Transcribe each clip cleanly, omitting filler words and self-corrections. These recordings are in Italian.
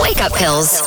Wake up pills.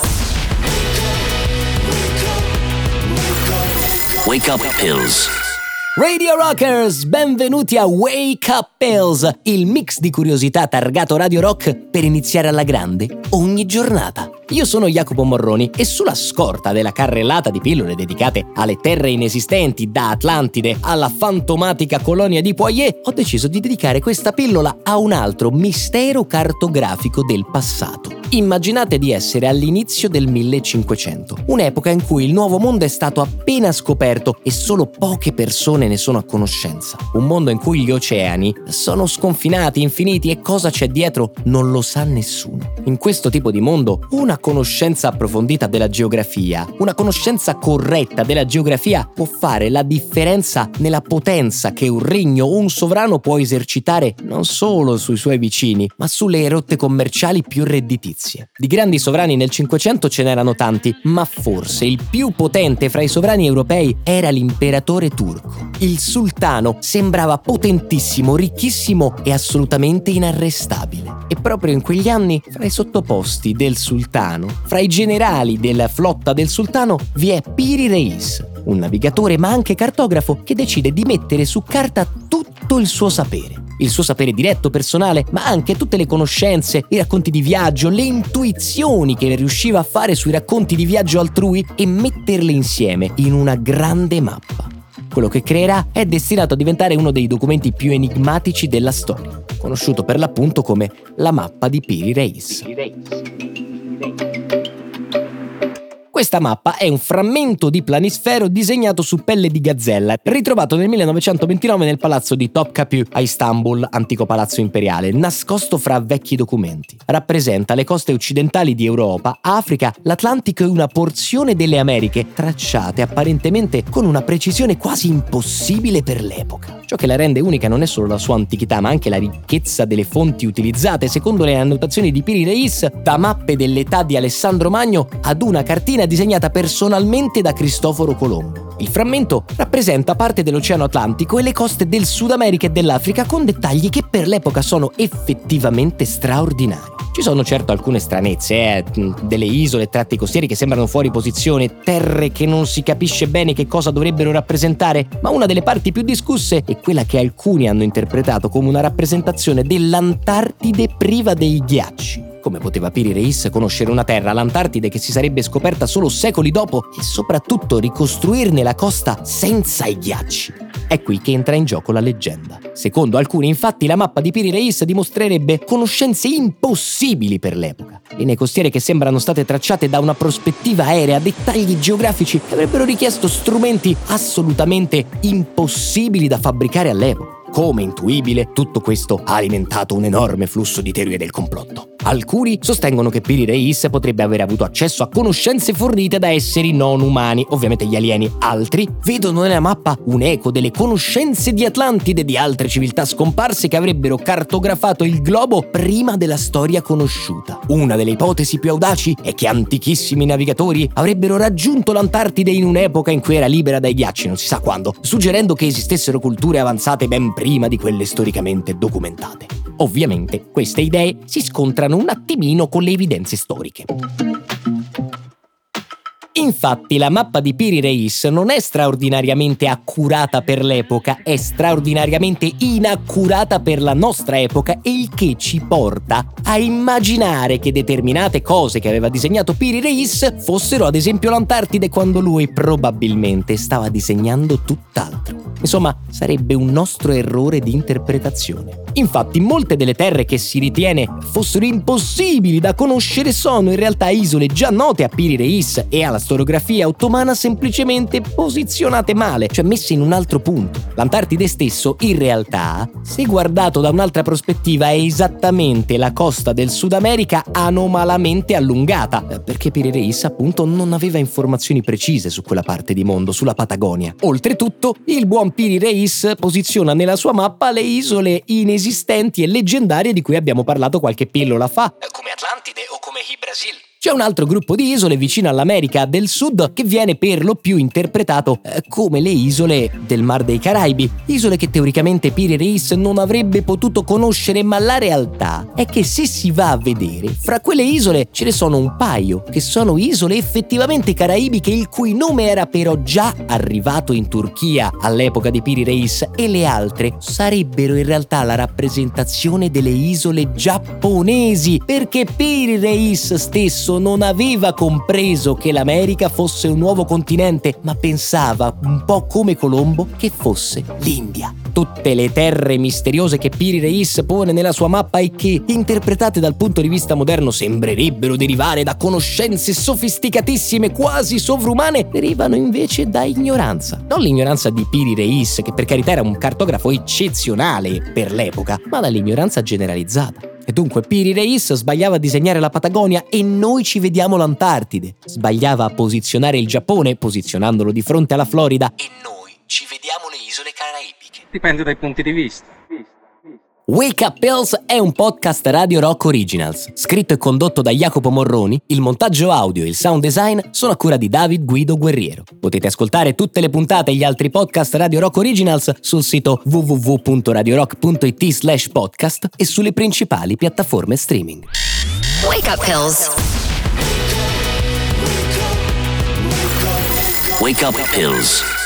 Wake up pills. Radio Rockers, benvenuti a Wake Up Pills, il mix di curiosità targato Radio Rock per iniziare alla grande ogni giornata. Io sono Jacopo Morroni e sulla scorta della carrellata di pillole dedicate alle terre inesistenti, da Atlantide alla fantomatica colonia di Poitiers, ho deciso di dedicare questa pillola a un altro mistero cartografico del passato. Immaginate di essere all'inizio del 1500, un'epoca in cui il Nuovo Mondo è stato appena scoperto e solo poche persone ne sono a conoscenza. Un mondo in cui gli oceani sono sconfinati, infiniti e cosa c'è dietro non lo sa nessuno. In questo tipo di mondo, una conoscenza approfondita della geografia, una conoscenza corretta della geografia può fare la differenza nella potenza che un regno o un sovrano può esercitare non solo sui suoi vicini, ma sulle rotte commerciali più redditizie. Di grandi sovrani nel Cinquecento ce n'erano tanti, ma forse il più potente fra i sovrani europei era l'imperatore turco. Il sultano sembrava potentissimo, ricchissimo e assolutamente inarrestabile. E proprio in quegli anni, fra i sottoposti del sultano, fra i generali della flotta del sultano, vi è Piri Reis, un navigatore ma anche cartografo che decide di mettere su carta tutto il suo sapere. Il suo sapere diretto, personale, ma anche tutte le conoscenze, i racconti di viaggio, le intuizioni che riusciva a fare sui racconti di viaggio altrui e metterle insieme in una grande mappa. Quello che creerà è destinato a diventare uno dei documenti più enigmatici della storia, conosciuto per l'appunto come la mappa di Piri Reis. Questa mappa è un frammento di planisfero disegnato su pelle di gazzella, ritrovato nel 1929 nel palazzo di Topkapi a Istanbul, antico palazzo imperiale, nascosto fra vecchi documenti. Rappresenta le coste occidentali di Europa, Africa, l'Atlantico e una porzione delle Americhe, tracciate apparentemente con una precisione quasi impossibile per l'epoca. Ciò che la rende unica non è solo la sua antichità, ma anche la ricchezza delle fonti utilizzate, secondo le annotazioni di Piri Reis, da mappe dell'età di Alessandro Magno ad una cartina disegnata personalmente da Cristoforo Colombo. Il frammento rappresenta parte dell'Oceano Atlantico e le coste del Sud America e dell'Africa con dettagli che per l'epoca sono effettivamente straordinari. Ci sono certo alcune stranezze, delle isole e tratti costieri che sembrano fuori posizione, terre che non si capisce bene che cosa dovrebbero rappresentare, ma una delle parti più discusse è quella che alcuni hanno interpretato come una rappresentazione dell'Antartide priva dei ghiacci. Come poteva Piri Reis conoscere una terra, l'Antartide, che si sarebbe scoperta solo secoli dopo e soprattutto ricostruirne la costa senza i ghiacci? È qui che entra in gioco la leggenda. Secondo alcuni, infatti, la mappa di Piri Reis dimostrerebbe conoscenze impossibili per l'epoca. Linee costiere che sembrano state tracciate da una prospettiva aerea, dettagli geografici che avrebbero richiesto strumenti assolutamente impossibili da fabbricare all'epoca. Come intuibile, tutto questo ha alimentato un enorme flusso di teorie del complotto. Alcuni sostengono che Piri Reis potrebbe aver avuto accesso a conoscenze fornite da esseri non umani, ovviamente gli alieni. Altri vedono nella mappa un eco delle conoscenze di Atlantide e di altre civiltà scomparse che avrebbero cartografato il globo prima della storia conosciuta. Una delle ipotesi più audaci è che antichissimi navigatori avrebbero raggiunto l'Antartide in un'epoca in cui era libera dai ghiacci, non si sa quando, suggerendo che esistessero culture avanzate ben prima di quelle storicamente documentate. Ovviamente queste idee si scontrano un attimino con le evidenze storiche. Infatti la mappa di Piri Reis non è straordinariamente accurata per l'epoca, è straordinariamente inaccurata per la nostra epoca, e il che ci porta a immaginare che determinate cose che aveva disegnato Piri Reis fossero ad esempio l'Antartide quando lui probabilmente stava disegnando tutt'altro. Insomma, sarebbe un nostro errore di interpretazione. Infatti, molte delle terre che si ritiene fossero impossibili da conoscere sono in realtà isole già note a Piri Reis e alla storiografia ottomana, semplicemente posizionate male, cioè messe in un altro punto. L'Antartide stesso, in realtà, se guardato da un'altra prospettiva, è esattamente la costa del Sud America anomalamente allungata, perché Piri Reis, appunto, non aveva informazioni precise su quella parte di mondo, sulla Patagonia. Oltretutto, il buon Piri Reis posiziona nella sua mappa le isole inesistenti e leggendarie di cui abbiamo parlato qualche pillola fa, come Atlantide o come Brasil. C'è un altro gruppo di isole vicino all'America del Sud che viene per lo più interpretato come le isole del Mar dei Caraibi, isole che teoricamente Piri Reis non avrebbe potuto conoscere, ma la realtà è che se si va a vedere, fra quelle isole ce ne sono un paio che sono isole effettivamente caraibiche, il cui nome era però già arrivato in Turchia all'epoca di Piri Reis, e le altre sarebbero in realtà la rappresentazione delle isole giapponesi, perché Piri Reis stesso non aveva compreso che l'America fosse un nuovo continente, ma pensava, un po' come Colombo, che fosse l'India. Tutte le terre misteriose che Piri Reis pone nella sua mappa e che, interpretate dal punto di vista moderno, sembrerebbero derivare da conoscenze sofisticatissime, quasi sovrumane, derivano invece da ignoranza. Non l'ignoranza di Piri Reis, che per carità era un cartografo eccezionale per l'epoca, ma dall'ignoranza generalizzata. E dunque Piri Reis sbagliava a disegnare la Patagonia e noi ci vediamo l'Antartide. Sbagliava a posizionare il Giappone, posizionandolo di fronte alla Florida, e noi ci vediamo le isole caraibiche. Dipende dai punti di vista. Wake Up Pills è un podcast Radio Rock Originals, scritto e condotto da Jacopo Morroni. Il montaggio audio e il sound design sono a cura di David Guido Guerriero. Potete ascoltare tutte le puntate e gli altri podcast Radio Rock Originals sul sito www.radiorock.it/podcast e sulle principali piattaforme streaming. Wake Up Pills. Wake Up Pills.